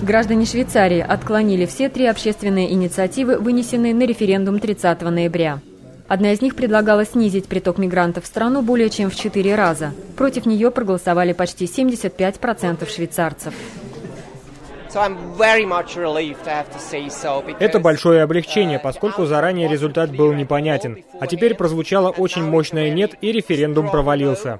Граждане Швейцарии отклонили все 3 общественные инициативы, вынесенные на референдум 30 ноября. Одна из них предлагала снизить приток мигрантов в страну более чем в 4 раза. Против нее проголосовали почти 75% швейцарцев. Это большое облегчение, поскольку заранее результат был непонятен. А теперь прозвучало очень мощное «нет», и референдум провалился.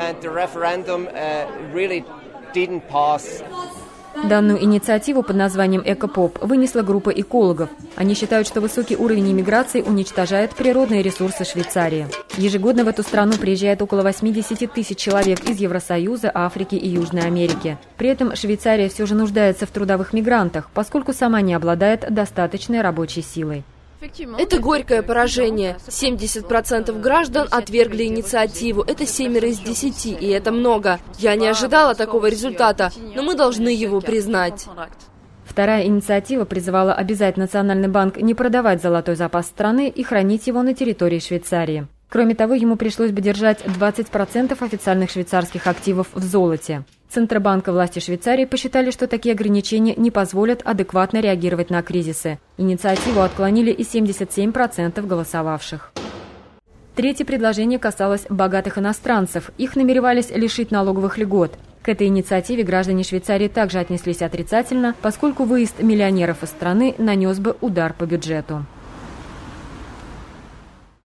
Данную инициативу под названием «Экопоп» вынесла группа экологов. Они считают, что высокий уровень иммиграции уничтожает природные ресурсы Швейцарии. Ежегодно в эту страну приезжает около 80 тысяч человек из Евросоюза, Африки и Южной Америки. При этом Швейцария все же нуждается в трудовых мигрантах, поскольку сама не обладает достаточной рабочей силой. Это горькое поражение. 70% граждан отвергли инициативу. Это 7 из 10, и это много. Я не ожидала такого результата, но мы должны его признать. Вторая инициатива призывала обязать Национальный банк не продавать золотой запас страны и хранить его на территории Швейцарии. Кроме того, ему пришлось бы держать 20% официальных швейцарских активов в золоте. Центробанк и власти Швейцарии посчитали, что такие ограничения не позволят адекватно реагировать на кризисы. Инициативу отклонили и 77% голосовавших. Третье предложение касалось богатых иностранцев. Их намеревались лишить налоговых льгот. К этой инициативе граждане Швейцарии также отнеслись отрицательно, поскольку выезд миллионеров из страны нанес бы удар по бюджету.